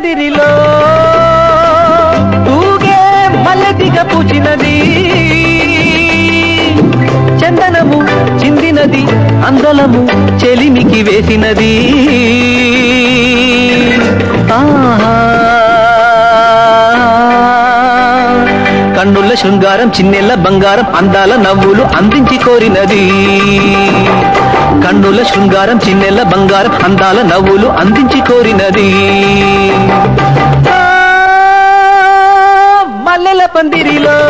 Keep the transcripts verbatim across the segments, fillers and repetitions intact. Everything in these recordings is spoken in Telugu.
పందిరిలో ఊగే మల్లెతిగ పూచినది చందనము చిందినది అందలము చెలిమికి వేసినది ఆహా కన్నుల శృంగారం చిన్నెల్ల బంగారం అందాల నవ్వులు అందించి కోరినది కన్నుల శృంగారం చిన్నెల్ల బంగారం అందాల నవ్వులు అందించి కోరినది మల్లెల పందిరిలో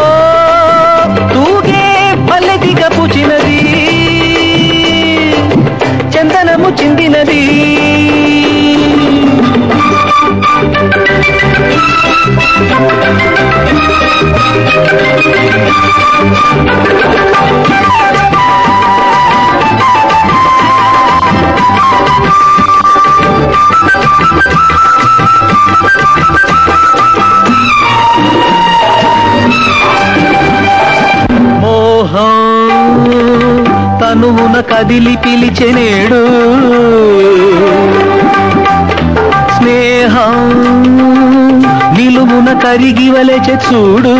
తూగే మల్లెతిగ పూచినది చందనము చిందినది తనువున కదిలి పిలిచెనేడు స్నేహం నిలువున కరిగి వలెచె చూడు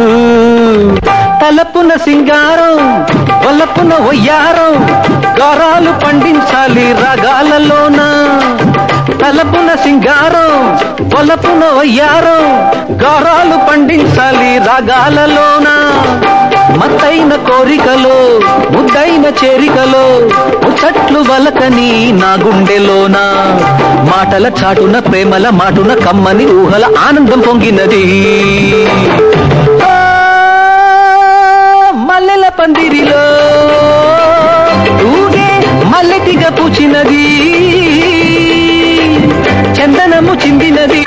తలపున సింగారం వలపున ఒయ్యారం గారాలు పండించాలి రాగాలలోన తలపున సింగారం వలపున ఒయ్యారం గారాలు పండించాలి రాగాలలోన మత్తైన కోరికలో ముద్దైన చేరికలో ముచ్చట్లు వలకని నా గుండెలోన మాటల చాటున ప్రేమల మాటున కమ్మని ఊహల ఆనందం పొంగినది మల్లెల పందిరిలో ఊగే మల్లెతిగ పూచినది చందనము చిందినది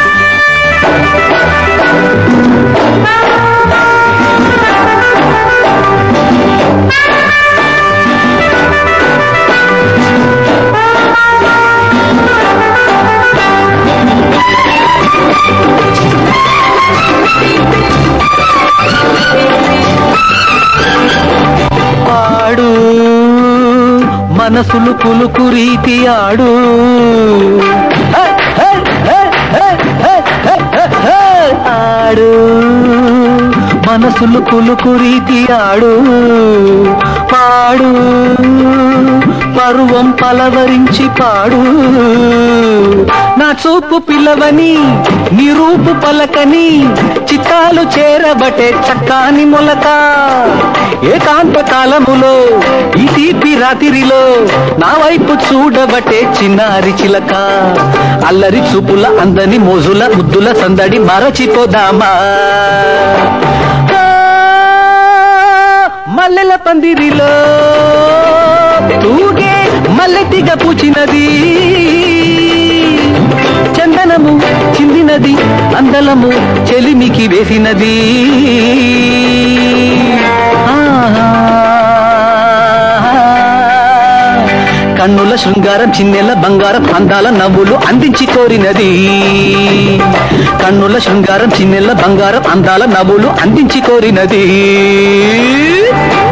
ఆడు మనసులు పులుకు రీతి ఆడు ఆడు మనసులు పులుకు రీతి ఆడు పాడు పరువం పలవరించి పాడు నా చూపు పిల్లవని నీ రూపు పలకని చిత్తాలు చేరబట్టే చక్కాని మొలక ఏకాంత కాలములో ఈ తీపి రాత్రిలో నా వైపు చూడబట్టే చిన్నారి చిలక అల్లరి చూపుల అందని మోజుల ముద్దుల సందడి మరచిపోదామా మల్లెల పందిరిలో తూగే మల్లెతిగ పూచినది చందనము చిందినది అందలము చెలిమికి వేసినది కన్నుల శృంగారం చిన్నెల బంగారం అందాల నవ్వులు అందించి కోరినది కన్నుల శృంగారం చిన్నెల బంగారం అందాల నవ్వులు అందించి కోరినది